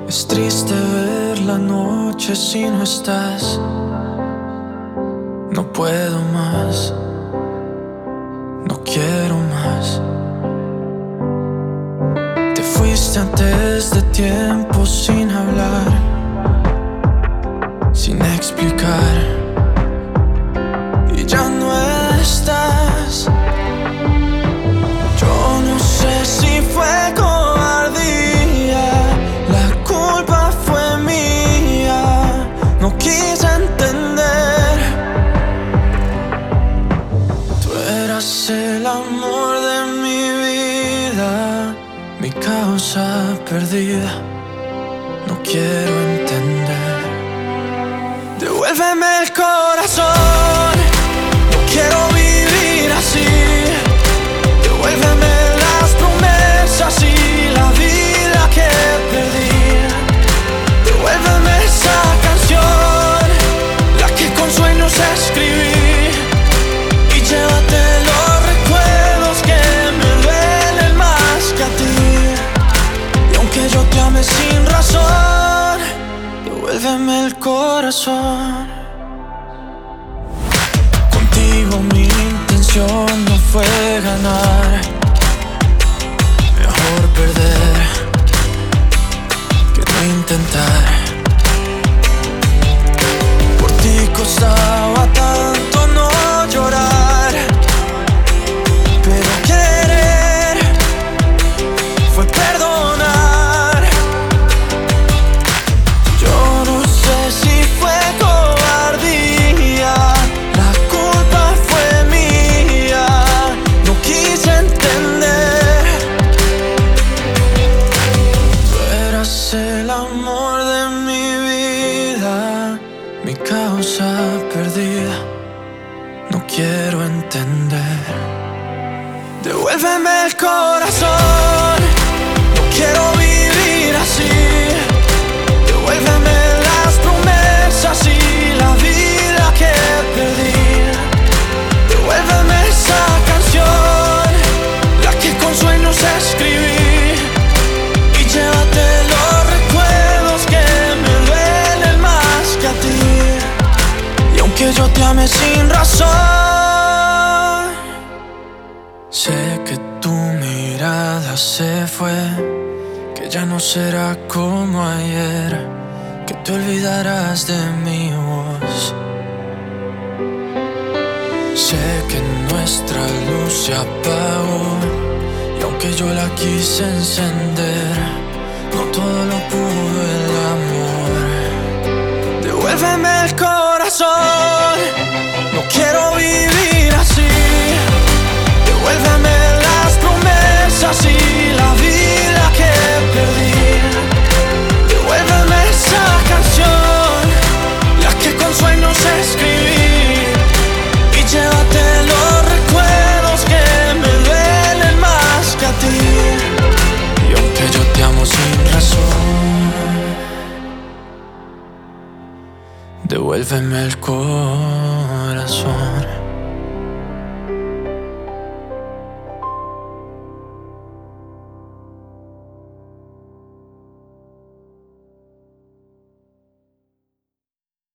Es triste ver la noche si no estás. No puedo más, no quiero más. Te fuiste antes de tiempo sin hablar, sin explicar, y ya no estás. Yo no sé si fue cobardía, la culpa fue mía, no quise entender. Tú eras el amor de mi vida, mi causa perdida, no quiero entender. Devuélveme el corazón, no quiero vivir así. Devuélveme las promesas y la vida que perdí. Devuélveme esa canción, la que con sueños escribí. Y llévate los recuerdos que me duelen más que a ti. Y aunque yo te ame sin razón, devuélveme el corazón. Contigo mi intención no fue ganar, mejor perder que no intentar. Por ti costaba tanto no llorar, pero querer fue perdonar. Yo no sé si fue cobardía, la culpa fue mía, no quise entender. Tú eras el amor de mi vida, mi causa perdida, no quiero entender. Devuélveme el corazón, no quiero vivir así. Devuélveme las promesas y la vida que perdí. Devuélveme esa canción, la que con sueños escribí. Y llévate los recuerdos que me duelen más que a ti. Y aunque yo te ame sin razón, sé que tu mirada se fue, que ya no será como ayer, que te olvidarás de mi voz. Sé que nuestra luz se apagó, y aunque yo la quise encender, no todo lo pudo el amor. Devuélveme el corazón, no quiero vivir así. Devuélveme las promesas y la vida que perdí. Devuélveme esa canción, la que con sueños escribí. Y llévate los recuerdos que me duelen más que a ti. Y aunque yo te amo sin razón, devuélveme el corazón.